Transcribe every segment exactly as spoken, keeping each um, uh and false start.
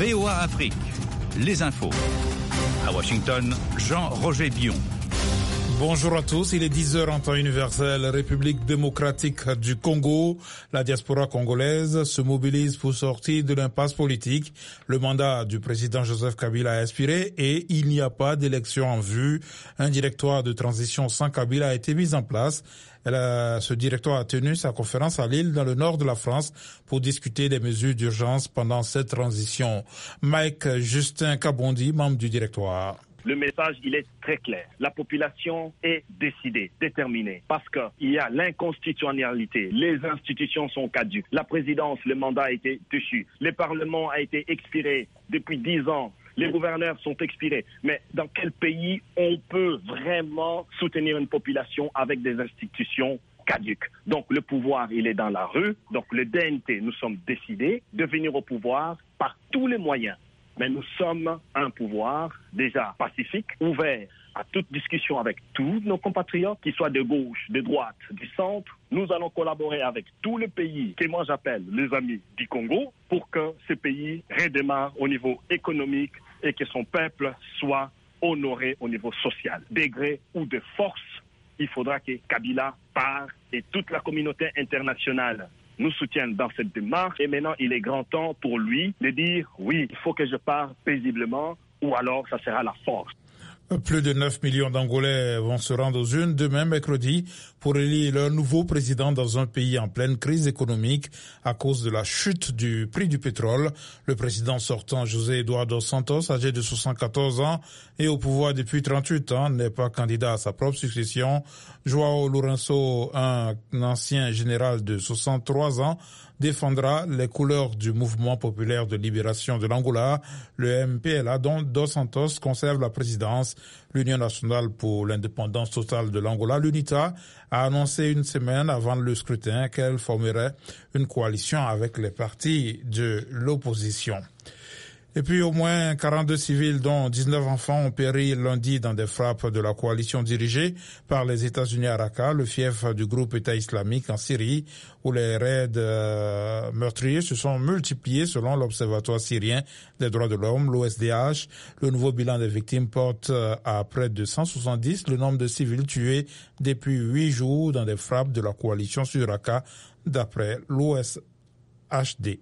V O A Afrique, les infos. À Washington, Jean-Roger Bion. Bonjour à tous, il est dix heures en temps universel. République démocratique du Congo, la diaspora congolaise se mobilise pour sortir de l'impasse politique. Le mandat du président Joseph Kabila a expiré et il n'y a pas d'élection en vue. Un directoire de transition sans Kabila a été mis en place. Elle a, ce directoire a tenu sa conférence à Lille, dans le nord de la France, pour discuter des mesures d'urgence pendant cette transition. Mike Justin Kabondi, membre du directoire. Le message, il est très clair. La population est décidée, déterminée, parce qu'il y a l'inconstitutionnalité. Les institutions sont caduques. La présidence, le mandat a été déchu. Le Parlement a été expiré depuis dix ans. Les gouverneurs sont expirés. Mais dans quel pays on peut vraiment soutenir une population avec des institutions caduques? Donc le pouvoir, il est dans la rue. Donc le D N T, nous sommes décidés de venir au pouvoir par tous les moyens. Mais nous sommes un pouvoir déjà pacifique, ouvert à toute discussion avec tous nos compatriotes, qu'ils soient de gauche, de droite, du centre. Nous allons collaborer avec tous les pays que moi j'appelle les amis du Congo pour que ce pays redémarre au niveau économique et que son peuple soit honoré au niveau social. De gré ou de force, il faudra que Kabila parte et toute la communauté internationale nous soutiennent dans cette démarche. Et maintenant, il est grand temps pour lui de dire oui, il faut que je parte paisiblement ou alors ça sera la force. Plus de neuf millions d'Angolais vont se rendre aux urnes demain mercredi pour élire leur nouveau président dans un pays en pleine crise économique à cause de la chute du prix du pétrole. Le président sortant, José Eduardo Santos, âgé de soixante-quatorze ans et au pouvoir depuis trente-huit ans, n'est pas candidat à sa propre succession. João Lourenço, un ancien général de soixante-trois ans, défendra les couleurs du mouvement populaire de libération de l'Angola, le M P L A, dont Dos Santos conserve la présidence. L'Union nationale pour l'indépendance totale de l'Angola, l'UNITA, a annoncé une semaine avant le scrutin qu'elle formerait une coalition avec les partis de l'opposition. Et puis au moins quarante-deux civils, dont dix-neuf enfants, ont péri lundi dans des frappes de la coalition dirigée par les États-Unis à Raqqa, le fief du groupe État islamique en Syrie, où les raids euh, meurtriers se sont multipliés selon l'Observatoire syrien des droits de l'homme, l'O S D H. Le nouveau bilan des victimes porte à près de cent soixante-dix le nombre de civils tués depuis huit jours dans des frappes de la coalition sur Raqqa, d'après l'O S H D.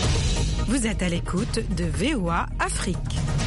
Vous êtes à l'écoute de V O A Afrique.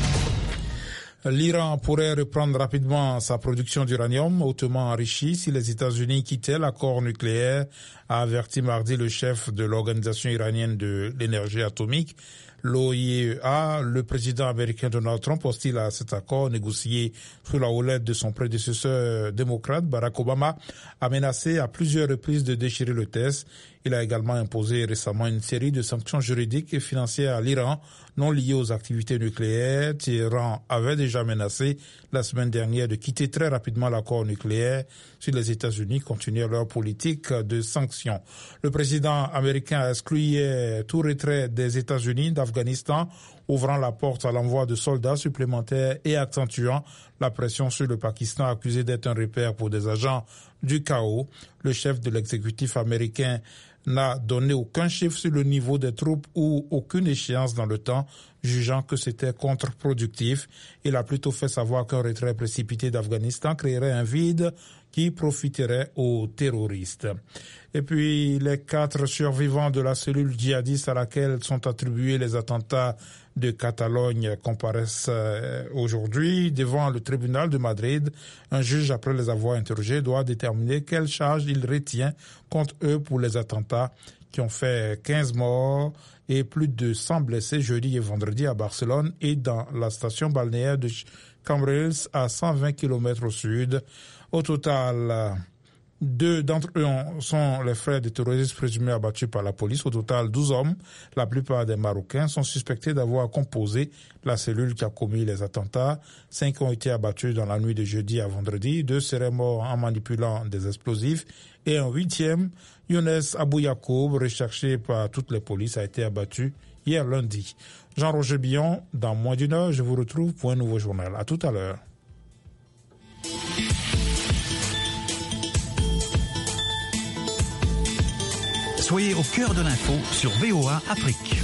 L'Iran pourrait reprendre rapidement sa production d'uranium hautement enrichi si les États-Unis quittaient l'accord nucléaire, a averti mardi le chef de l'Organisation iranienne de l'énergie atomique, l'O I E A. Le président américain Donald Trump, hostile à cet accord négocié sous la houlette de son prédécesseur démocrate Barack Obama, a menacé à plusieurs reprises de déchirer le test. Il a également imposé récemment une série de sanctions juridiques et financières à l'Iran non liées aux activités nucléaires. Téhéran avait déjà menacé la semaine dernière de quitter très rapidement l'accord nucléaire si les États-Unis continuaient leur politique de sanctions. Le président américain a exclu hier tout retrait des États-Unis d'Afghanistan, ouvrant la porte à l'envoi de soldats supplémentaires et accentuant la pression sur le Pakistan, accusé d'être un repère pour des agents du chaos. Le chef de l'exécutif américain n'a donné aucun chiffre sur le niveau des troupes ou aucune échéance dans le temps, jugeant que c'était contre-productif. Il a plutôt fait savoir qu'un retrait précipité d'Afghanistan créerait un vide qui profiterait aux terroristes. Et puis, les quatre survivants de la cellule djihadiste à laquelle sont attribués les attentats de Catalogne comparaissent aujourd'hui devant le tribunal de Madrid. Un juge, après les avoir interrogés, doit déterminer quelle charge il retient contre eux pour les attentats qui ont fait quinze morts et plus de cent blessés jeudi et vendredi à Barcelone et dans la station balnéaire de Cambrils à cent vingt kilomètres au sud. Au total, deux d'entre eux sont les frères des terroristes présumés abattus par la police. Au total, douze hommes, la plupart des Marocains, sont suspectés d'avoir composé la cellule qui a commis les attentats. Cinq ont été abattus dans la nuit de jeudi à vendredi. Deux seraient morts en manipulant des explosifs. Et un huitième, Younes Abou Yacoub, recherché par toutes les polices, a été abattu hier lundi. Jean-Roger Bion, dans moins d'une heure, je vous retrouve pour un nouveau journal. À tout à l'heure. Soyez au cœur de l'info sur V O A Afrique.